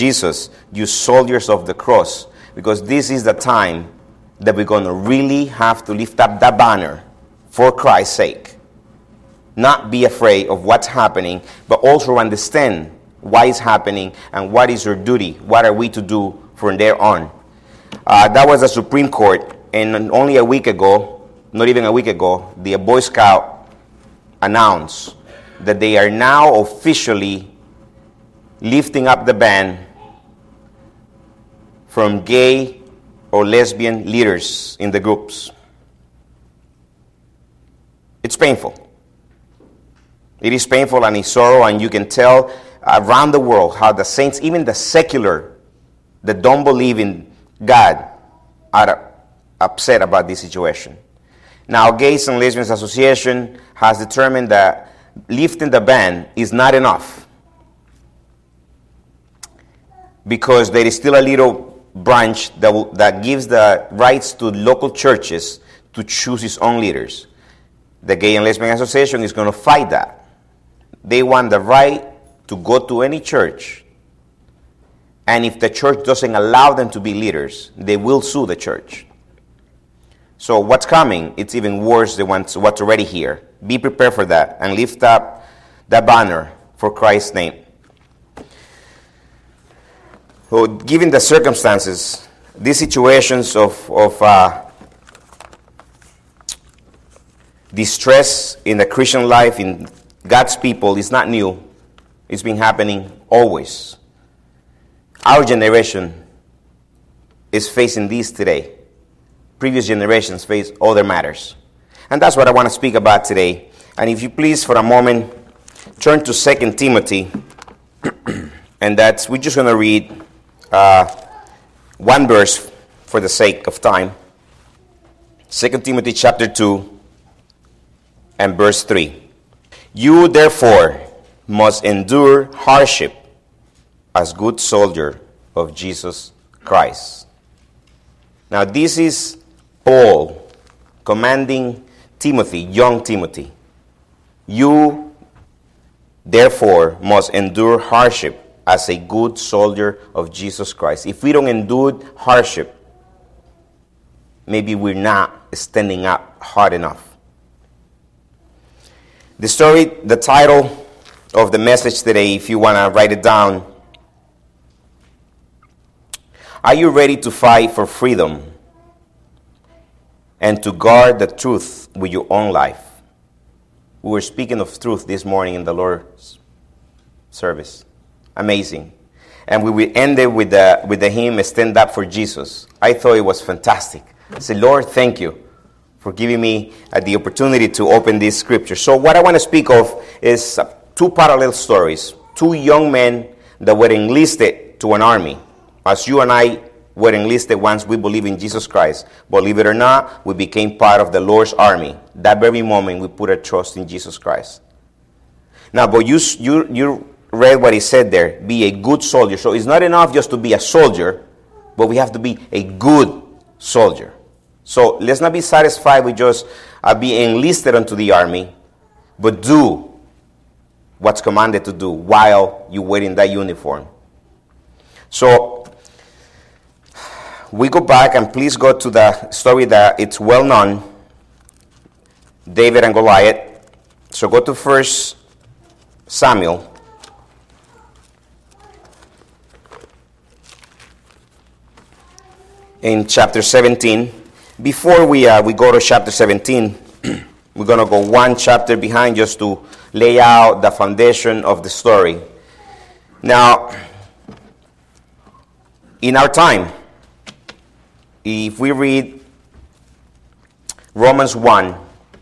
Jesus, you soldiers of the cross, because this is the time that we're going to really have to lift up that banner for Christ's sake. Not be afraid of what's happening, but also understand why it's happening and what is your duty. What are we to do from there on? That was the Supreme Court, and only a week ago, not even a week ago, the Boy Scout announced that they are now officially lifting up the ban from gay or lesbian leaders in the groups. It's painful. It is painful and it's sorrow, and you can tell around the world how the saints, even the secular, that don't believe in God, are upset about this situation. Now, Gays and Lesbians Association has determined that lifting the ban is not enough, because there is still a little branch that gives the rights to local churches to choose its own leaders. The Gay and Lesbian Association is going to fight that. They want the right to go to any church, and if the church doesn't allow them to be leaders, they will sue the church. So what's coming, it's even worse than what's already here. Be prepared for that and lift up that banner for Christ's name. So given the circumstances, these situations of distress in the Christian life, in God's people, is not new. It's been happening always. Our generation is facing this today. Previous generations face other matters. And that's what I want to speak about today. And if you please, for a moment, turn to 2 Timothy. And we're just going to read one verse for the sake of time. 2 Timothy chapter 2 and verse 3. You, therefore, must endure hardship as good soldier of Jesus Christ. Now, this is Paul commanding Timothy, young Timothy. You, therefore, must endure hardship as a good soldier of Jesus Christ. If we don't endure hardship, maybe we're not standing up hard enough. The title of the message today, if you want to write it down: Are you ready to fight for freedom and to guard the truth with your own life? We were speaking of truth this morning in the Lord's service. Amazing. And we ended with the hymn, Stand Up for Jesus. I thought it was fantastic. I said, Lord, thank you for giving me the opportunity to open this scripture. So what I want to speak of is two parallel stories. Two young men that were enlisted to an army. As you and I were enlisted once we believe in Jesus Christ. Believe it or not, we became part of the Lord's army. That very moment we put our trust in Jesus Christ. Now, but you read what he said there. Be a good soldier. So it's not enough just to be a soldier, but we have to be a good soldier. So let's not be satisfied with just being enlisted into the army, but do what's commanded to do while you're wearing that uniform. So we go back, and please go to the story that it's well known, David and Goliath. So go to 1 Samuel. In chapter 17. Before we go to chapter 17, we're going to go one chapter behind just to lay out the foundation of the story. Now, in our time, if we read Romans 1,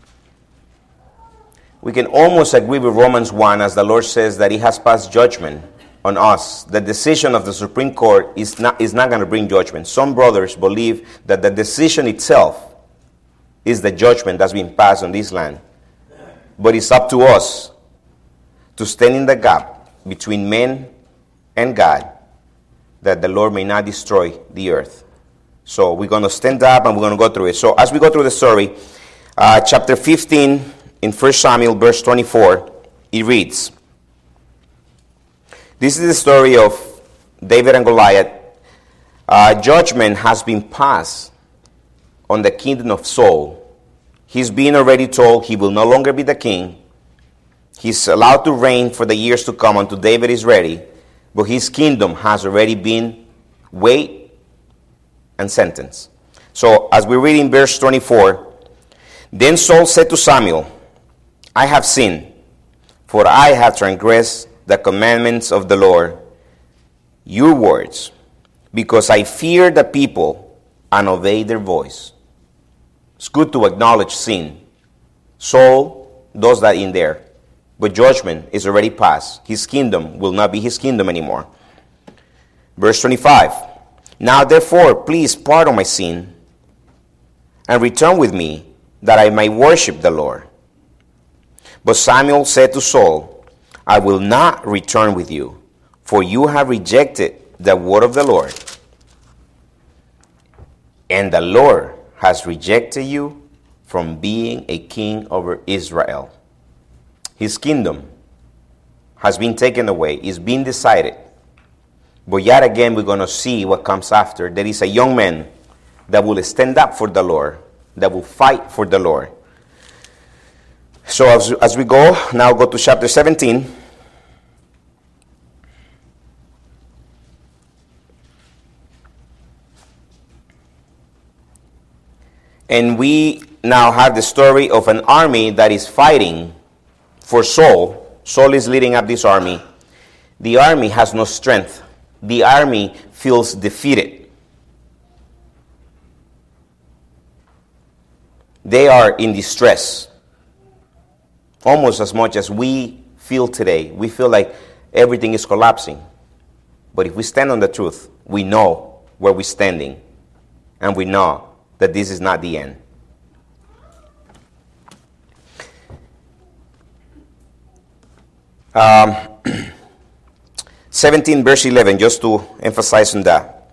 we can almost agree with Romans 1 as the Lord says that he has passed judgment on us. The decision of the Supreme Court is not going to bring judgment. Some brothers believe that the decision itself is the judgment that's been passed on this land. But it's up to us to stand in the gap between men and God, that the Lord may not destroy the earth. So we're going to stand up and we're going to go through it. So as we go through the story, chapter 15 in 1 Samuel, verse 24, it reads, this is the story of David and Goliath, judgment has been passed on the kingdom of Saul. He's been already told he will no longer be the king. He's allowed to reign for the years to come until David is ready. But his kingdom has already been weighed and sentenced. So as we read in verse 24, then Saul said to Samuel, I have sinned, for I have transgressed the commandments of the Lord, your words, because I fear the people and obey their voice. It's good to acknowledge sin. Saul does that in there. But judgment is already passed. His kingdom will not be his kingdom anymore. Verse 25. Now therefore, please pardon my sin and return with me that I may worship the Lord. But Samuel said to Saul, I will not return with you, for you have rejected the word of the Lord. And the Lord has rejected you from being a king over Israel. His kingdom has been taken away. It's been decided. But yet again, we're going to see what comes after. There is a young man that will stand up for the Lord, that will fight for the Lord. So as we go, now go to chapter 17. And we now have the story of an army that is fighting for Saul. Saul is leading up this army. The army has no strength. The army feels defeated. They are in distress. Almost as much as we feel today. We feel like everything is collapsing. But if we stand on the truth, we know where we're standing. And we know that this is not the end. 17 verse 11, just to emphasize on that.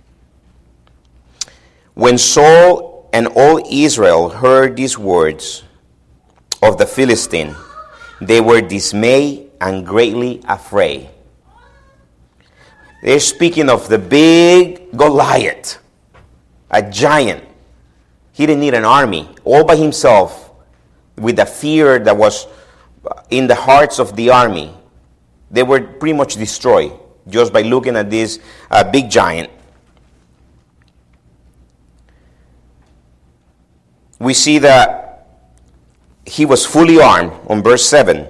When Saul and all Israel heard these words of the Philistine, they were dismayed and greatly afraid. They're speaking of the big Goliath, a giant. He didn't need an army, all by himself, with the fear that was in the hearts of the army. They were pretty much destroyed just by looking at this big giant. We see that he was fully armed on verse 7.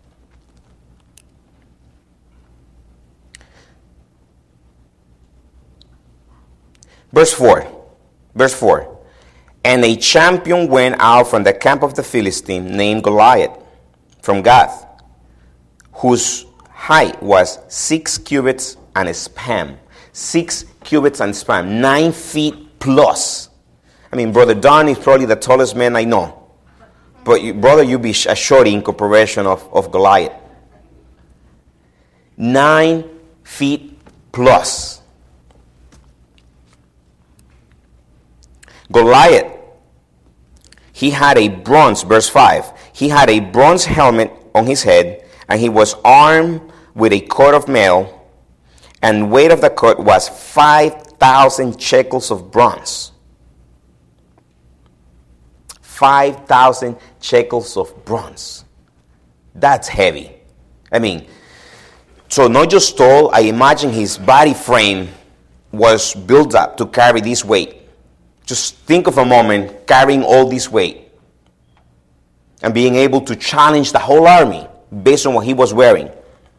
Verse 4. And a champion went out from the camp of the Philistine named Goliath from Gath, whose height was 6 cubits and a span. 6 cubits and a span. 9 feet plus. I mean, Brother Don is probably the tallest man I know. But, brother, you be a shorty in comparison of Goliath. 9 feet plus. Goliath, he had a bronze, verse 5, he had a bronze helmet on his head, and he was armed with a coat of mail, and weight of the coat was 5,000 shekels of bronze. 5,000 shekels of bronze. That's heavy. I mean, so not just tall, I imagine his body frame was built up to carry this weight. Just think of a moment carrying all this weight and being able to challenge the whole army based on what he was wearing.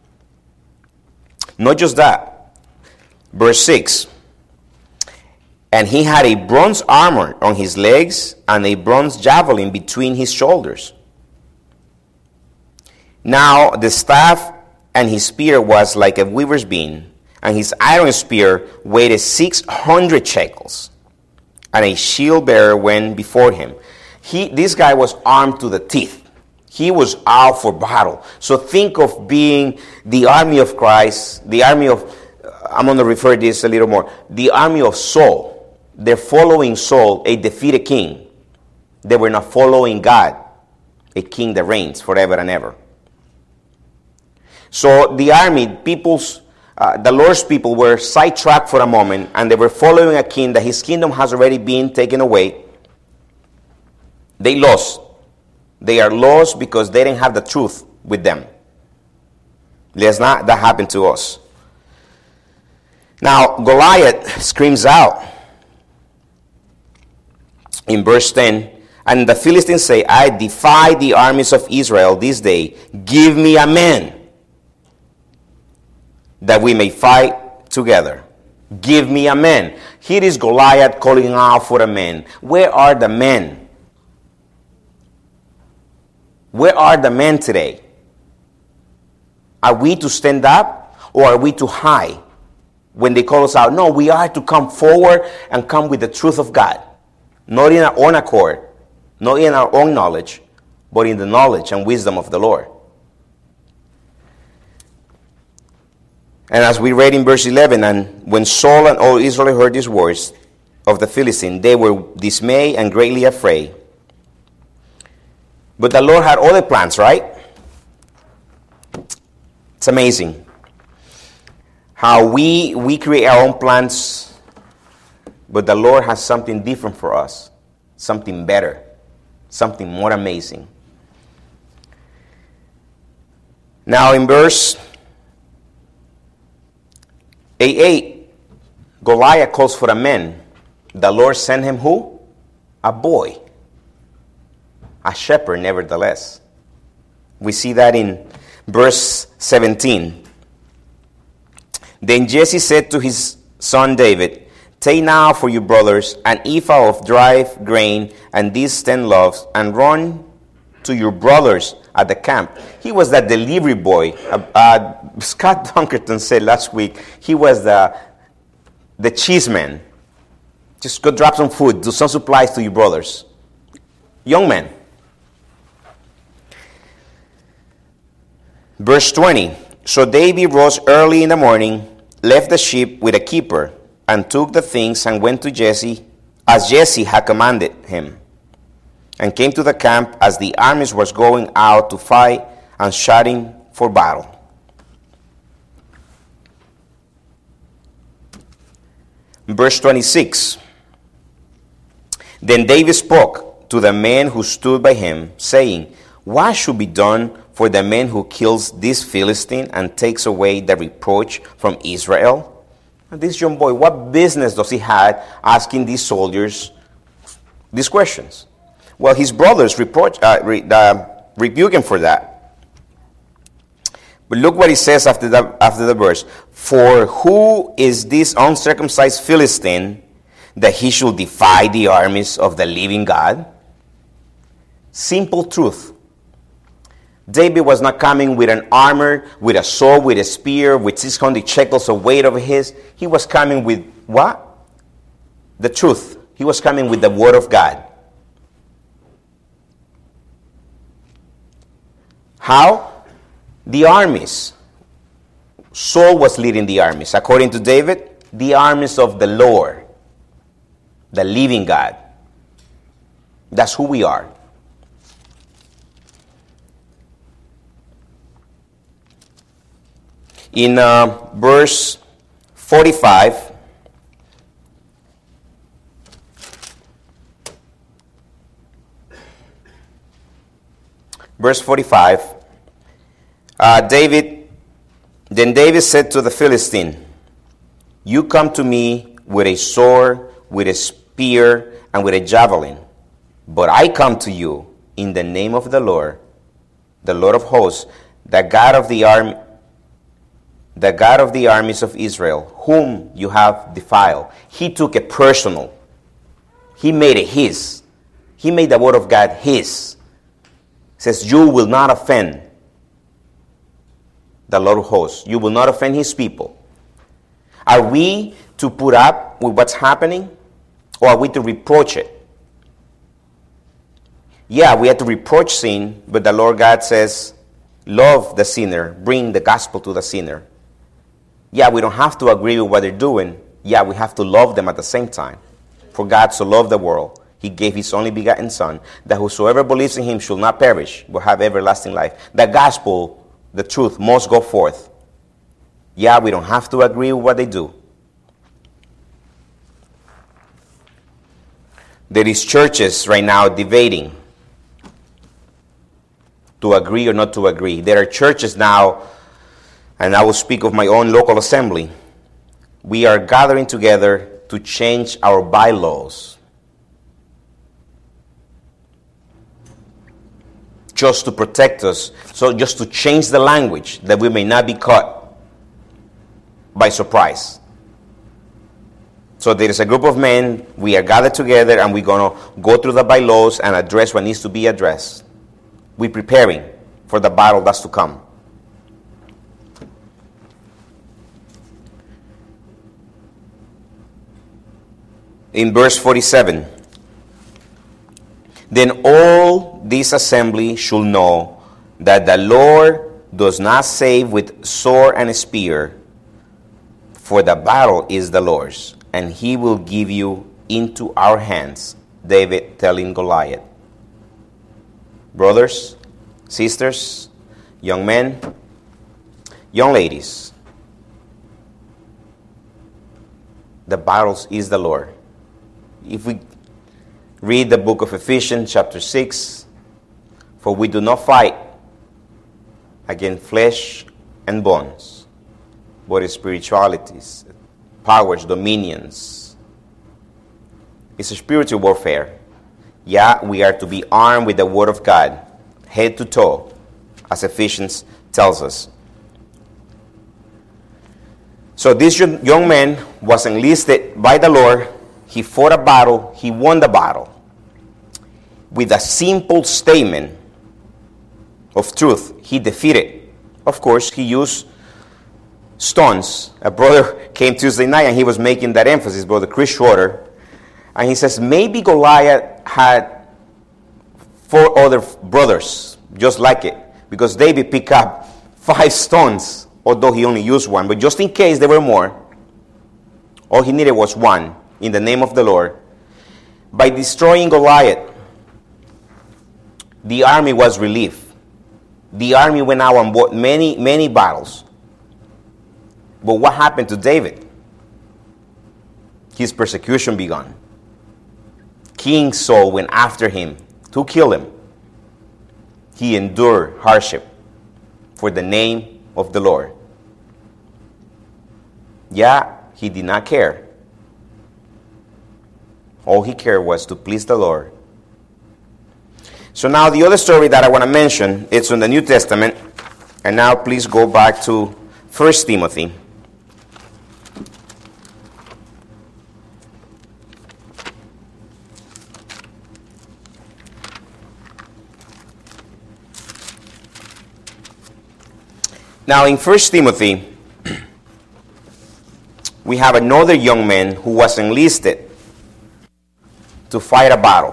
Not just that. Verse 6. And he had a bronze armor on his legs and a bronze javelin between his shoulders. Now the staff and his spear was like a weaver's beam, and his iron spear weighed 600 shekels. And a shield bearer went before him. This guy was armed to the teeth. He was out for battle. So think of being the army of Christ, the army of, I'm going to refer to this a little more, the army of Saul. They're following Saul, a defeated king. They were not following God, a king that reigns forever and ever. So the army, people's the Lord's people were sidetracked for a moment, and they were following a king that his kingdom has already been taken away. They lost. They are lost because they didn't have the truth with them. Let's not that happen to us. Now, Goliath screams out in verse 10, and the Philistines say, I defy the armies of Israel this day. Give me a man that we may fight together. Give me a man. Here is Goliath calling out for a man. Where are the men? Where are the men today? Are we to stand up or are we to hide when they call us out? No, we are to come forward and come with the truth of God. Not in our own accord, not in our own knowledge, but in the knowledge and wisdom of the Lord. And as we read in verse 11, and when Saul and all Israel heard these words of the Philistine, they were dismayed and greatly afraid. But the Lord had other plans, right? It's amazing how we create our own plans, but the Lord has something different for us, something better, something more amazing. Now in verse 8, Goliath calls for a man. The Lord sent him who? A boy. A shepherd, nevertheless. We see that in verse 17. Then Jesse said to his son David, take now for your brothers an ephah of dry grain and these 10 loaves, and run to your brothers at the camp. He was that delivery boy. Scott Dunkerton said last week he was the cheese man. Just go drop some food, do some supplies to your brothers. Young man. Verse 20. So David rose early in the morning, left the sheep with a keeper, and took the things and went to Jesse, as Jesse had commanded him, and came to the camp as the armies was going out to fight and shouting for battle. Verse 26. Then David spoke to the men who stood by him, saying, what should be done for the man who kills this Philistine and takes away the reproach from Israel? And this young boy, what business does he have asking these soldiers these questions? Well, his brothers rebuke him for that. But look what he says after the verse. For who is this uncircumcised Philistine that he should defy the armies of the living God? Simple truth. David was not coming with an armor, with a sword, with a spear, with 600 shekels of weight over his. He was coming with what? The truth. He was coming with the word of God. How? The armies. Saul was leading the armies. According to David, the armies of the Lord, the living God. That's who we are. In verse 45, Then David said to the Philistine, you come to me with a sword, with a spear, and with a javelin, but I come to you in the name of the Lord of hosts, the God of the armies of Israel, whom you have defiled. He took it personal. He made it his. He made the word of God his. It says, you will not offend the Lord of hosts. You will not offend his people. Are we to put up with what's happening, or are we to reproach it? Yeah, we have to reproach sin, but the Lord God says, love the sinner, bring the gospel to the sinner. Yeah, we don't have to agree with what they're doing. Yeah, we have to love them at the same time. For God so loved the world, he gave his only begotten Son, that whosoever believes in him shall not perish, but have everlasting life. The gospel, the truth, must go forth. Yeah, we don't have to agree with what they do. There is churches right now debating to agree or not to agree. There are churches now, and I will speak of my own local assembly. We are gathering together to change our bylaws, just to protect us, so just to change the language that we may not be caught by surprise. So there is a group of men, we are gathered together, and we're going to go through the bylaws and address what needs to be addressed. We're preparing for the battle that's to come. In verse 47, then all this assembly should know that the Lord does not save with sword and spear, for the battle is the Lord's, and he will give you into our hands. David telling Goliath. Brothers, sisters, young men, young ladies, the battle is the Lord. If we read the book of Ephesians chapter 6, for we do not fight against flesh and bones, but spiritualities, powers, dominions. It's a spiritual warfare. Yeah, we are to be armed with the word of God, head to toe, as Ephesians tells us. So this young man was enlisted by the Lord. He fought a battle. He won the battle with a simple statement of truth. He defeated. Of course, he used stones. A brother came Tuesday night and he was making that emphasis, Brother Chris Schroeder. And he says, maybe Goliath had 4 other brothers just like it, because David picked up 5 stones, although he only used 1. But just in case there were more, all he needed was 1 in the name of the Lord. By destroying Goliath, the army was relieved. The army went out and fought many battles. But what happened to David? His persecution began. King Saul went after him to kill him. He endured hardship for the name of the Lord. Yeah, he did not care. All he cared was to please the Lord. So now the other story that I want to mention, it's in the New Testament. And now please go back to 1 Timothy. Now in 1 Timothy, we have another young man who was enlisted to fight a battle.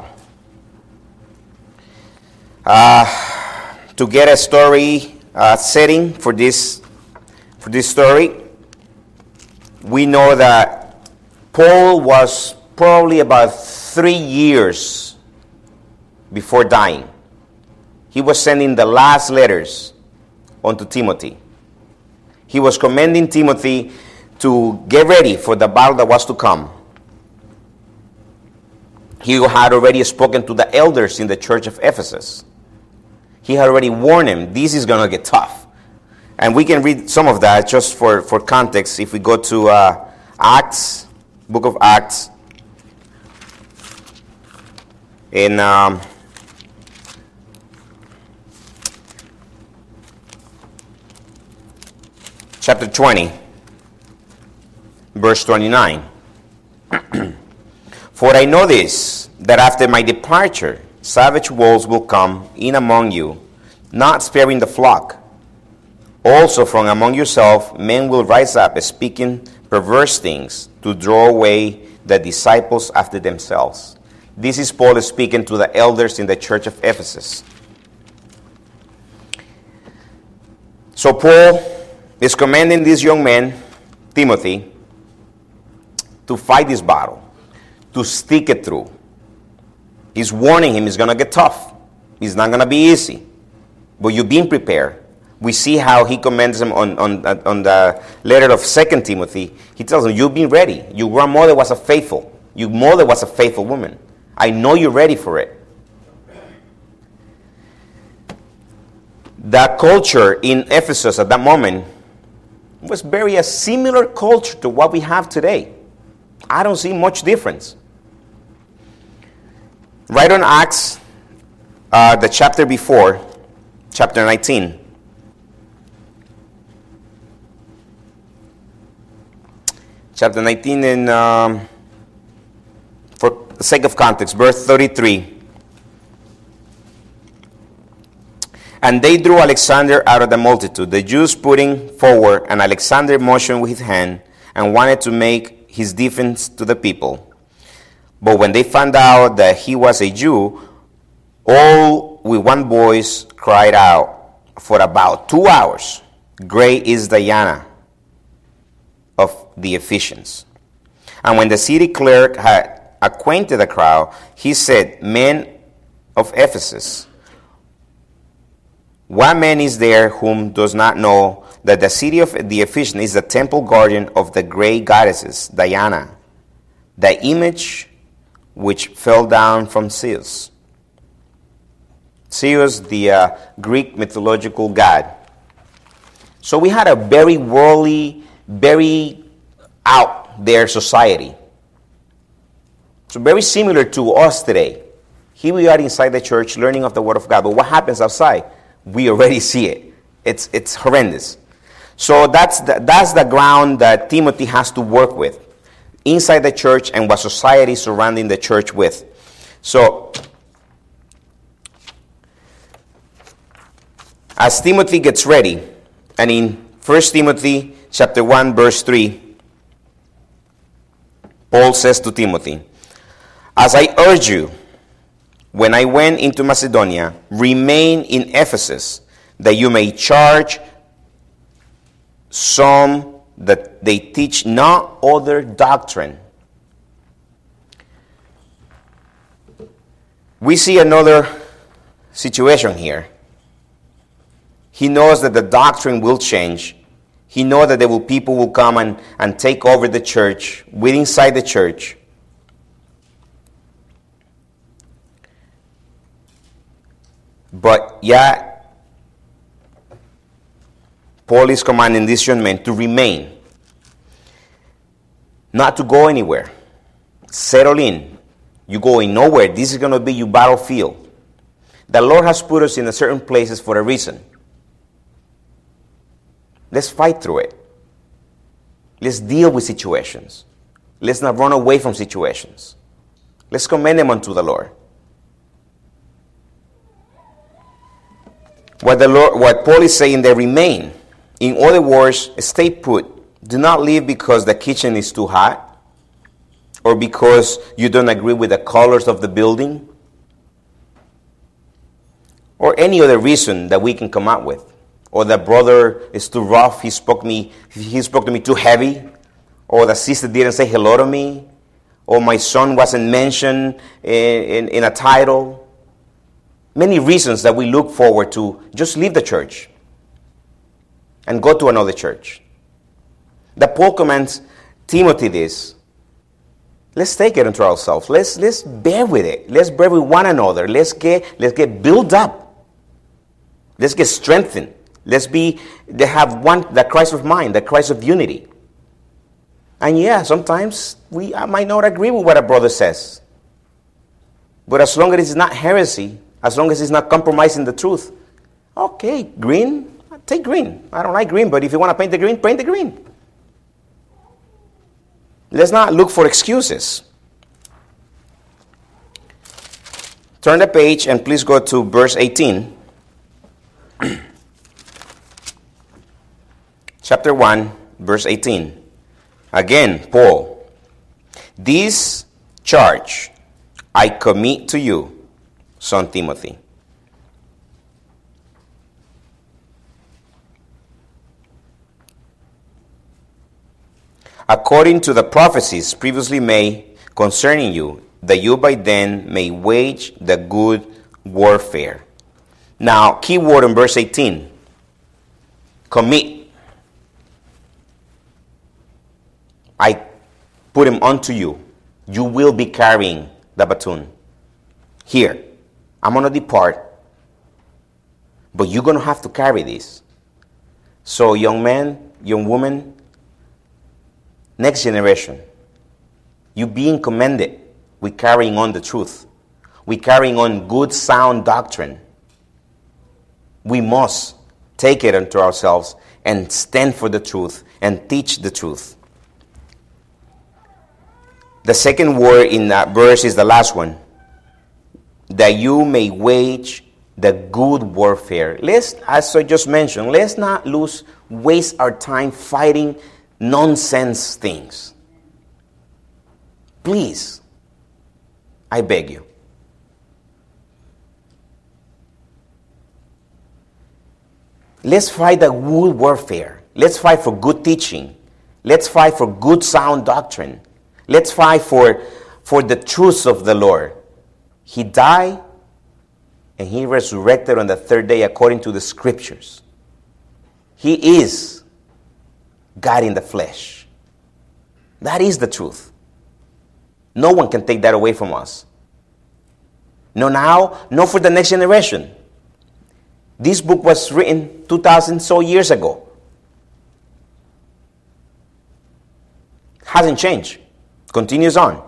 To get a story setting for this story, we know that Paul was probably about 3 years before dying. He was sending the last letters on to Timothy. He was commending Timothy to get ready for the battle that was to come. He had already spoken to the elders in the church of Ephesus. He had already warned him, this is going to get tough. And we can read some of that just for context. If we go to Acts, book of Acts, in chapter 20, verse 29. For I know this, that after my departure, savage wolves will come in among you, not sparing the flock. Also from among yourself men will rise up, speaking perverse things, to draw away the disciples after themselves. This is Paul speaking to the elders in the church of Ephesus. So Paul is commanding this young man, Timothy, to fight this battle, to stick it through. He's warning him it's going to get tough. It's not going to be easy. But you've been prepared. We see how he commends him on the letter of 2 Timothy. He tells him, you've been ready. Your grandmother was a faithful. Your mother was a faithful woman. I know you're ready for it. The culture in Ephesus at that moment was very a similar culture to what we have today. I don't see much difference. Right on Acts, the chapter before, chapter 19. Chapter 19, and for the sake of context, verse 33. And they drew Alexander out of the multitude, the Jews putting forward, and Alexander motioned with his hand and wanted to make his defense to the people. But when they found out that he was a Jew, all with one voice cried out for about 2 hours, "Great is Diana of the Ephesians." And when the city clerk had acquainted the crowd, he said, "Men of Ephesus, what man is there whom does not know that the city of the Ephesians is the temple guardian of the great goddesses, Diana, the image which fell down from Zeus?" Zeus, the Greek mythological god. So we had a very worldly, very out there society. So very similar to us today. Here we are inside the church learning of the Word of God. But what happens outside? We already see it. It's horrendous. So that's the ground that Timothy has to work with inside the church and what society is surrounding the church with. So as Timothy gets ready, and in 1 Timothy chapter 1, verse 3, Paul says to Timothy, "As I urge you, when I went into Macedonia, remain in Ephesus, that you may charge some that they teach no other doctrine." We see another situation here. He knows that the doctrine will change. He knows that people will come and take over the church, inside the church. But yet, Paul is commanding these young men to remain, not to go anywhere. Settle in. You're going nowhere. This is going to be your battlefield. The Lord has put us in certain places for a reason. Let's fight through it. Let's deal with situations. Let's not run away from situations. Let's commend them unto the Lord. What Paul is saying, they remain. In other words, stay put. Do not leave because the kitchen is too hot or because you don't agree with the colors of the building or any other reason that we can come up with. Or the brother is too rough, he spoke to me too heavy, or the sister didn't say hello to me, or my son wasn't mentioned in a title. Many reasons that we look forward to just leave the church and go to another church. The Paul commands Timothy this. Let's take it into ourselves. Let's bear with it. Let's bear with one another. Let's get built up. Let's get strengthened. They have the Christ of mind, the Christ of unity. And yeah, sometimes I might not agree with what a brother says. But as long as it's not heresy, as long as it's not compromising the truth, okay, green, take green. I don't like green, but if you want to paint the green, paint the green. Let's not look for excuses. Turn the page and please go to verse 18. Chapter 1, verse 18. Again, Paul. "This charge I commit to you, son Timothy." "According to the prophecies previously made concerning you, that you by then may wage the good warfare." Now, key word in verse 18. commit. I put him onto you. You will be carrying the baton. Here, I'm going to depart, but you're going to have to carry this. So young man, young woman, next generation, you're being commended with carrying on the truth. We're carrying on good, sound doctrine. We must take it unto ourselves and stand for the truth and teach the truth. The second word in that verse is the last one. That you may wage the good warfare. Let's, as I just mentioned, let's not waste our time fighting nonsense things. Please, I beg you. Let's fight the good warfare. Let's fight for good teaching. Let's fight for good sound doctrine. Let's fight for the truths of the Lord. He died and he resurrected on the third day according to the scriptures. He is God in the flesh. That is the truth. No one can take that away from us. No now, no for the next generation. This book was written 2,000 so years ago. Hasn't changed. Continues on.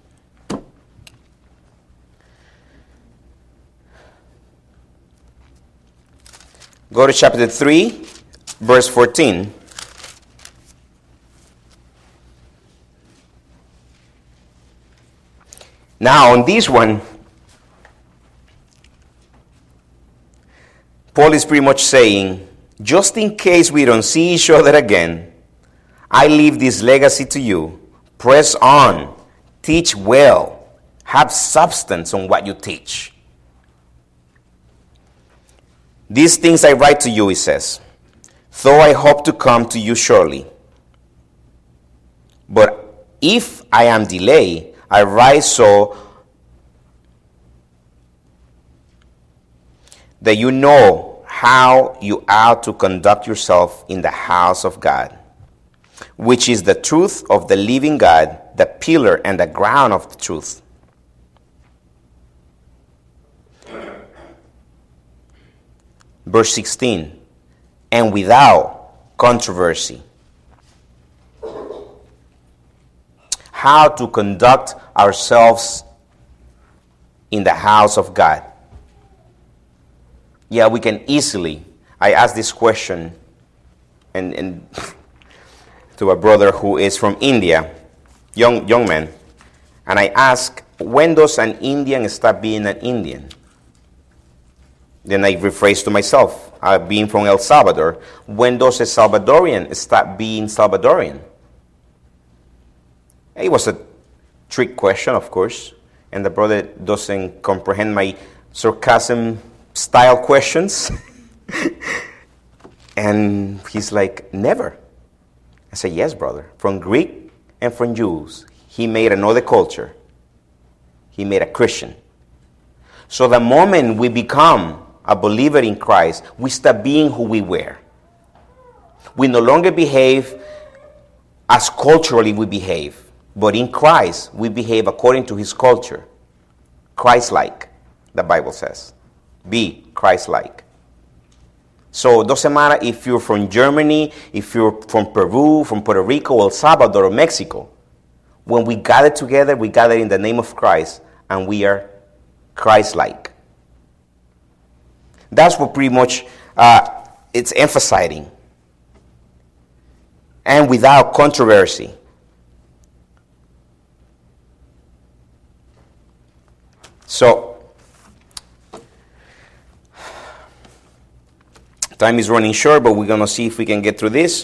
Go to chapter 3, verse 14. Now, on this one, Paul is pretty much saying, just in case we don't see each other again, I leave this legacy to you. Press on, teach well, have substance on what you teach. These things I write to you, he says, though I hope to come to you shortly. But if I am delayed, I write so that you know how you ought to conduct yourself in the house of God, which is the truth of the living God, the pillar and the ground of the truth. Verse 16, and without controversy. How to conduct ourselves in the house of God. Yeah, we can easily. I asked this question and to a brother who is from India, young man, and I asked, when does an Indian stop being an Indian? Then I rephrased to myself, being from El Salvador, when does a Salvadorian stop being Salvadorian? It was a trick question, of course, and the brother doesn't comprehend my sarcasm style questions. And he's like, never. I said, yes, brother. From Greek and from Jews, he made another culture. He made a Christian. So the moment we become a believer in Christ, we stop being who we were. We no longer behave as culturally we behave. But in Christ, we behave according to his culture. Christ-like, the Bible says. Be Christ-like. So it doesn't matter if you're from Germany, if you're from Peru, from Puerto Rico, El Salvador, or Mexico. When we gather together, we gather in the name of Christ, and we are Christ-like. That's what pretty much it's emphasizing. And without controversy. So, time is running short, but we're going to see if we can get through this.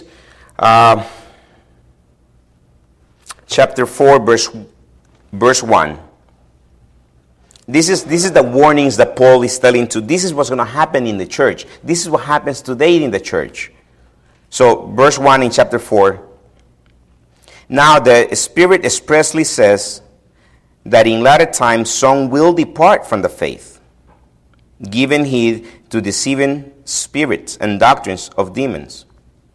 Chapter 4, verse 1. This is the warnings that Paul is telling to. This is what's going to happen in the church. This is what happens today in the church. So, verse 1 in chapter 4. Now the Spirit expressly says that in latter times some will depart from the faith, giving heed to deceiving spirits and doctrines of demons.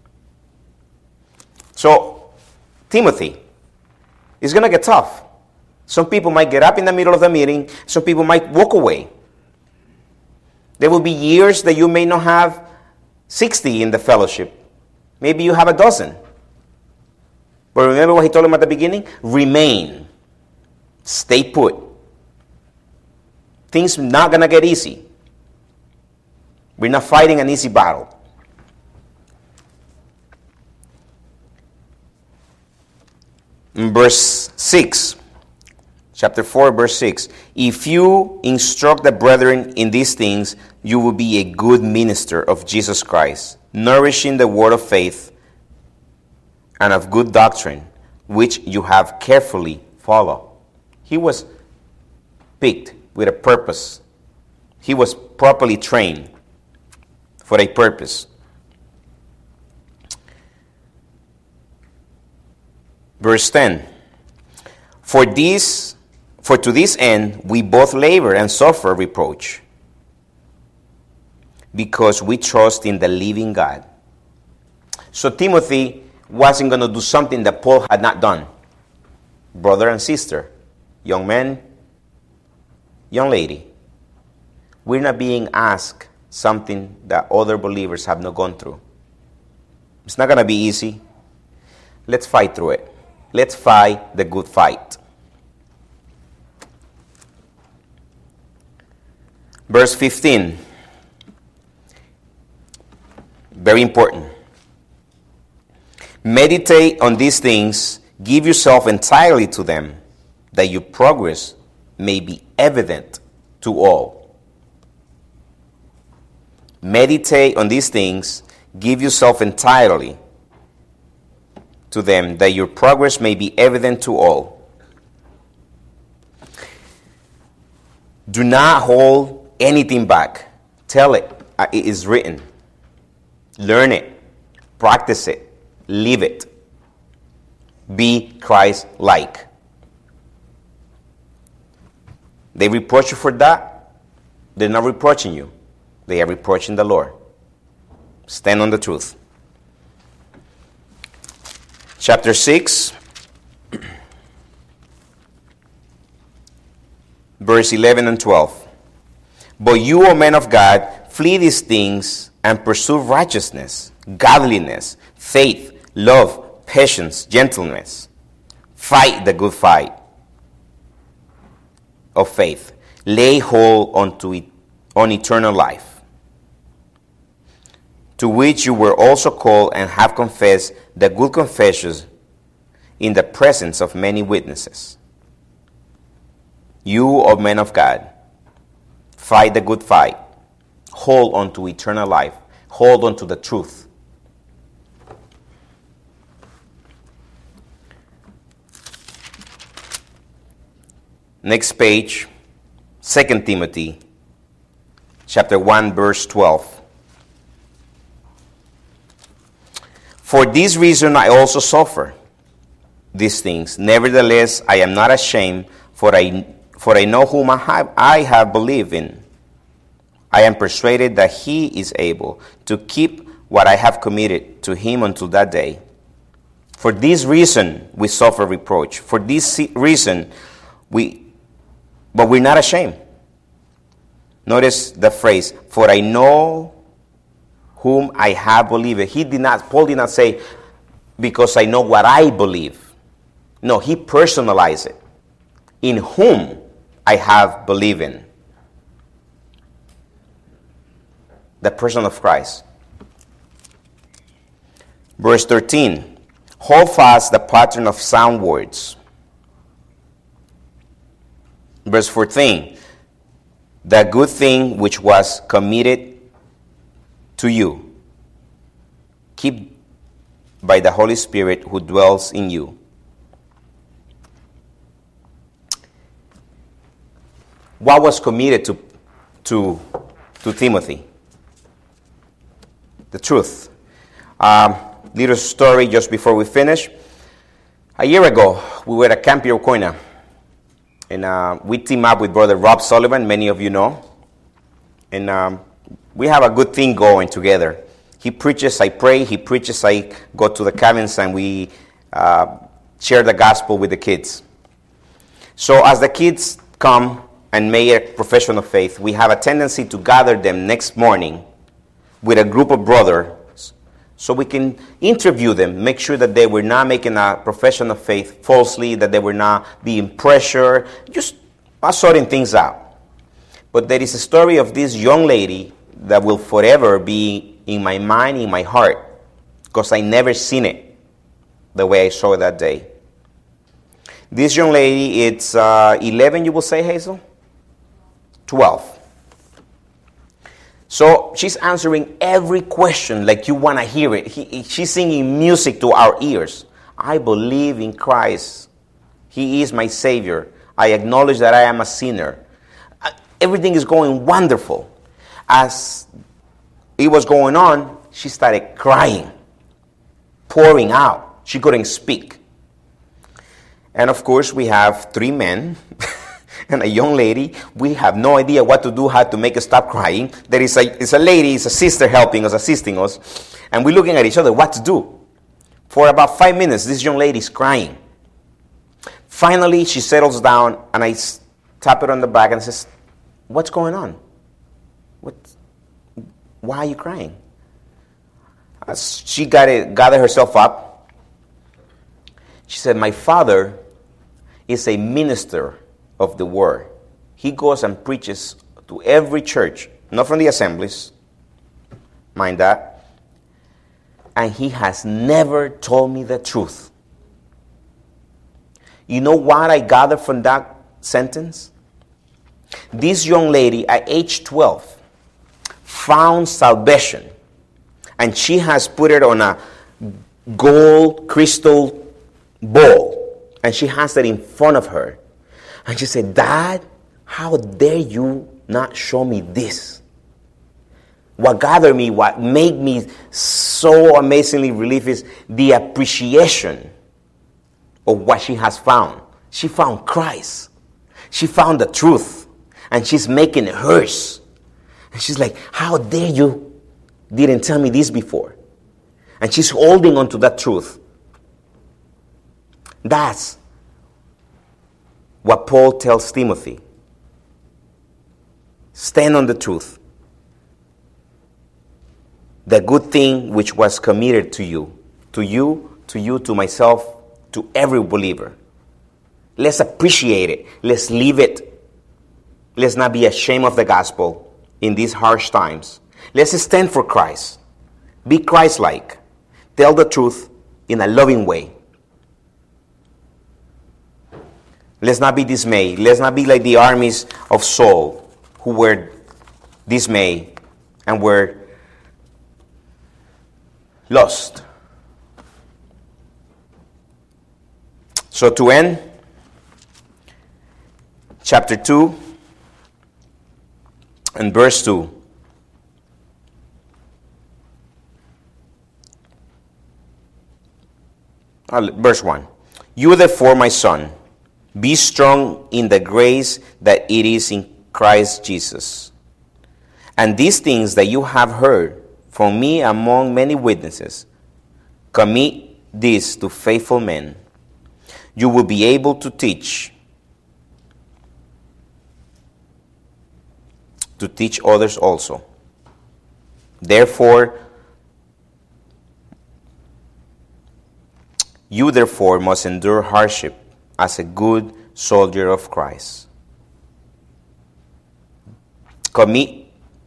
So, Timothy, it's going to get tough. Some people might get up in the middle of the meeting. Some people might walk away. There will be years that you may not have 60 in the fellowship. Maybe you have a dozen. But remember what he told them at the beginning? Remain. Stay put. Things are not going to get easy. We're not fighting an easy battle. In verse 6, chapter 4, verse 6, if you instruct the brethren in these things, you will be a good minister of Jesus Christ, nourishing the word of faith and of good doctrine, which you have carefully followed. He was picked with a purpose. He was properly trained for a purpose. Verse 10, for to this end we both labor and suffer reproach, because we trust in the living God. So Timothy wasn't going to do something that Paul had not done. Brother and sister, young man, young lady, we're not being asked something that other believers have not gone through. It's not going to be easy. Let's fight through it. Let's fight the good fight. Verse 15. Very important. Meditate on these things, give yourself entirely to them, that your progress may be evident to all. Meditate on these things, give yourself entirely to them, that your progress may be evident to all. Do not hold anything back. Tell it. It is written. Learn it. Practice it. Live it. Be Christ-like. They reproach you for that. They're not reproaching you. They are reproaching the Lord. Stand on the truth. Chapter 6, verse 11 and 12. But you, O men of God, flee these things and pursue righteousness, godliness, faith, love, patience, gentleness. Fight the good fight of faith. Lay hold on eternal life, to which you were also called and have confessed the good confessions in the presence of many witnesses. You, O men of God, fight the good fight. Hold on to eternal life. Hold on to the truth. Next page, 2 Timothy, chapter 1, verse 12. For this reason I also suffer these things. Nevertheless, I am not ashamed, for I know whom I have believed in. I am persuaded that he is able to keep what I have committed to him until that day. For this reason we suffer reproach. For this reason but we're not ashamed. Notice the phrase, for I know whom I have believed. Paul did not say, because I know what I believe. No, he personalized it. In whom I have believed in. The person of Christ. Verse 13. Hold fast the pattern of sound words. Verse 14. The good thing which was committed to you, keep by the Holy Spirit who dwells in you. What was committed to Timothy? The truth. Little story just before we finish. A year ago, we were at Camp Iroquois, and we teamed up with Brother Rob Sullivan, many of you know. And we have a good thing going together. He preaches, I pray. He preaches, I go to the cabins and we share the gospel with the kids. So as the kids come and make a profession of faith, we have a tendency to gather them next morning with a group of brothers so we can interview them, make sure that they were not making a profession of faith falsely, that they were not being pressured, just sorting things out. But there is a story of this young lady that will forever be in my mind, in my heart, because I never seen it the way I saw it that day. This young lady, it's 11, you will say, Hazel? 12. So she's answering every question like you want to hear it. She's singing music to our ears. I believe in Christ. He is my Savior. I acknowledge that I am a sinner. Everything is going wonderful. As it was going on, she started crying, pouring out. She couldn't speak. And of course, we have 3 men and a young lady. We have no idea what to do, how to make her stop crying. There is a lady, it's a sister helping us, assisting us. And we're looking at each other, what to do. For about 5 minutes, this young lady is crying. Finally, she settles down, and I tap her on the back and says, what's going on? Why are you crying? She gathered herself up. She said, my father is a minister of the word. He goes and preaches to every church, not from the assemblies, mind that. And he has never told me the truth. You know what I gathered from that sentence? This young lady at age 12 found salvation, and she has put it on a gold crystal bowl, and she has it in front of her. And she said, Dad, how dare you not show me this? What gathered me, what made me so amazingly relieved is the appreciation of what she has found. She found Christ. She found the truth. And she's making it hers. And she's like, how dare you didn't tell me this before? And she's holding on to that truth. That's what Paul tells Timothy. Stand on the truth. The good thing which was committed to you, to myself, to every believer. Let's appreciate it. Let's live it. Let's not be ashamed of the gospel in these harsh times. Let's stand for Christ. Be Christ-like. Tell the truth in a loving way. Let's not be dismayed. Let's not be like the armies of Saul who were dismayed and were lost. So to end, chapter 2 and verse 2. Verse 1. You therefore, my son, be strong in the grace that it is in Christ Jesus. And these things that you have heard from me among many witnesses, commit this to faithful men. You will be able to teach others also. You therefore must endure hardship as a good soldier of Christ. Commit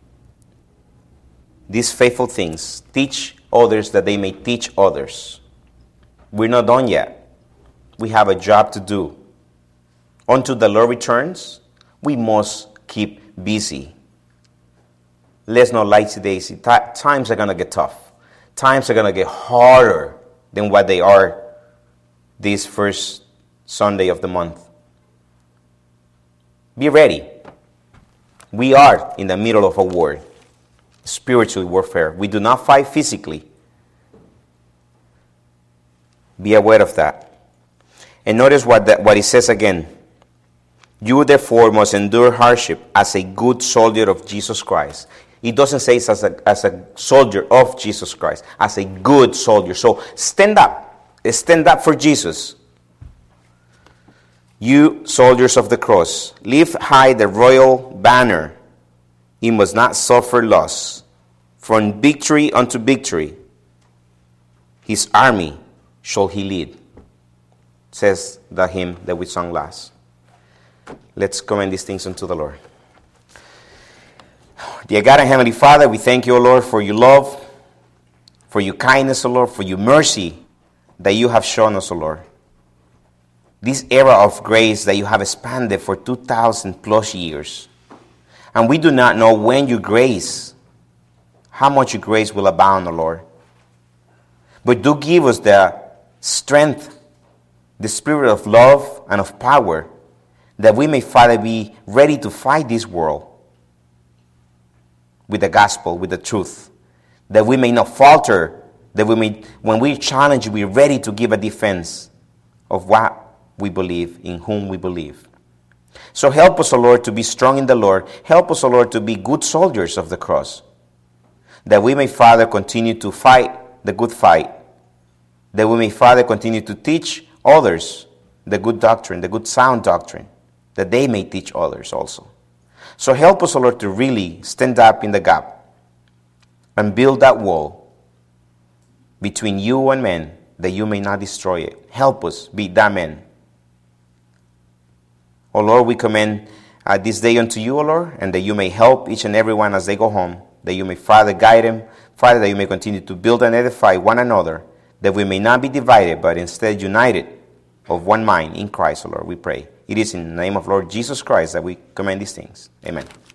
these faithful things. Teach others that they may teach others. We're not done yet. We have a job to do. Until the Lord returns, we must keep busy. Let's not lie today. Times are going to get tough. Times are going to get harder than what they are this first Sunday of the month. Be ready. We are in the middle of a war, spiritual warfare. We do not fight physically. Be aware of that. And notice what it says again. You therefore must endure hardship as a good soldier of Jesus Christ. It doesn't say it's as a soldier of Jesus Christ, as a good soldier. So stand up. Stand up for Jesus. You soldiers of the cross, lift high the royal banner. He must not suffer loss. From victory unto victory, his army shall he lead, says the hymn that we sung last. Let's commend these things unto the Lord. Dear God and Heavenly Father, we thank you, O Lord, for your love, for your kindness, O Lord, for your mercy that you have shown us, O Lord. This era of grace that you have expanded for 2,000 plus years. And we do not know when your grace, how much your grace will abound, O Lord. But do give us the strength, the spirit of love and of power, that we may, Father, be ready to fight this world with the gospel, with the truth. That we may not falter, that we may, when we challenge, we're ready to give a defense of what we believe, in whom we believe. So help us, O Lord, to be strong in the Lord. Help us, O Lord, to be good soldiers of the cross. That we may, Father, continue to fight the good fight. That we may, Father, continue to teach others the good doctrine, the good sound doctrine. That they may teach others also. So help us, O Lord, to really stand up in the gap and build that wall between you and men, that you may not destroy it. Help us be that man. O Lord, we commend this day unto you, O Lord, and that you may help each and every one as they go home, that you may, Father, guide them, Father, that you may continue to build and edify one another, that we may not be divided, but instead united of one mind in Christ, O Lord, we pray. It is in the name of Lord Jesus Christ that we commend these things. Amen.